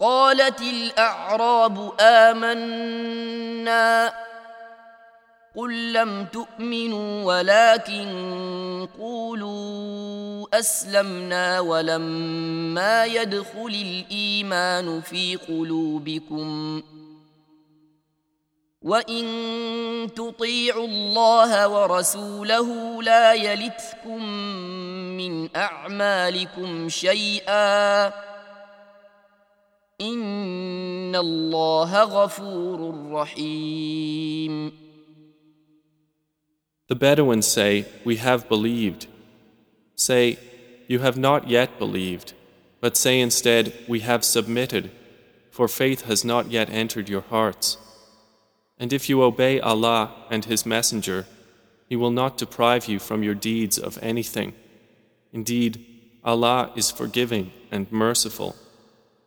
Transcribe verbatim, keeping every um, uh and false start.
قالت الأعراب آمنا قل لم تؤمنوا ولكن قولوا أسلمنا ولما يدخل الإيمان في قلوبكم وإن تطيعوا الله ورسوله لا يلتكم من أعمالكم شيئا إن الله غفور رحيم. The Bedouins say, "We have believed." Say, "You have not yet believed," but say instead, "We have submitted," for faith has not yet entered your hearts. And if you obey Allah and His Messenger, He will not deprive you from your deeds of anything. Indeed, Allah is forgiving and merciful.